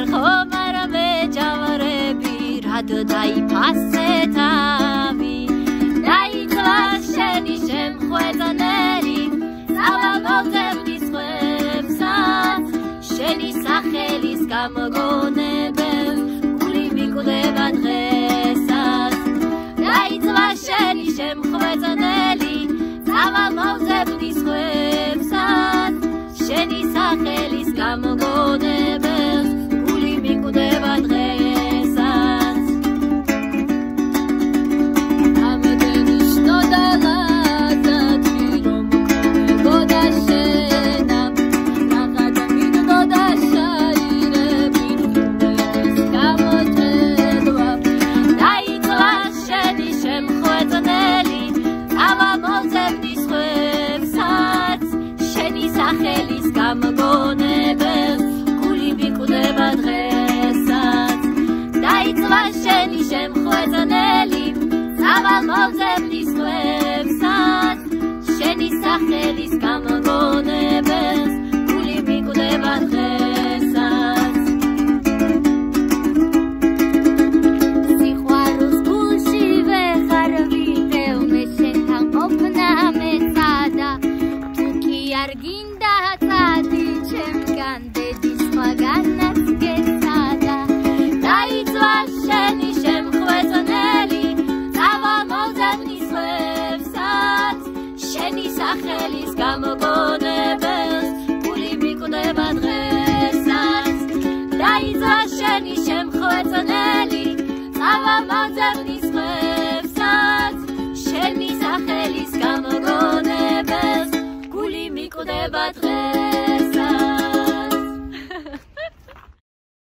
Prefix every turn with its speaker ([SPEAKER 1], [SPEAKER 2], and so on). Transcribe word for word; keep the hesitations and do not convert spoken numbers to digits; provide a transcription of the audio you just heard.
[SPEAKER 1] ხომარ მეჯავრები რად დაიფასეთავი დაიწვა შენი შემხვეწნელი წავალმოვძებნის ხვებსა შენი სახელის გამოგონებელ გული მიკვდება დღესაც დაიწვა შენი შემხვეწნელი წავალმოვძებნის ხვებსა შენი სახელის გამოგონებელ გული მიკვდება დღესაც ამდენი შნოდა ლაზათი რომ მოგოდა შენა რაღაც მინდოდა შაირები ეს გამოწედვა დაიწვა შენი შემხვეწნელი წავალმოვძებნის ხვებსაც შენი სახელის გამოგონებელ გული მიკვდება დღესაც დაიწვა შენი შემხვეწნელი წავალმოვძებნის ხვებსაც შენი სახელის გამოგონებელ გული მიკვდება დღესაც სიყვარულს გულში ვეღარ ვიყევნე შენთან ყოფნა მეცადა თუ კი არ გინდა წადი ჩემგან დედი სხვაგანაც გეცადა დაიწვა შენი შემხვეწნელი წავალმოვძებნის ხვებსაც შენი სახელის გამოგონებელს გული მიკვდება დღესაც დაიწვა შენი შემხვეწნელი წავალმოვძებნის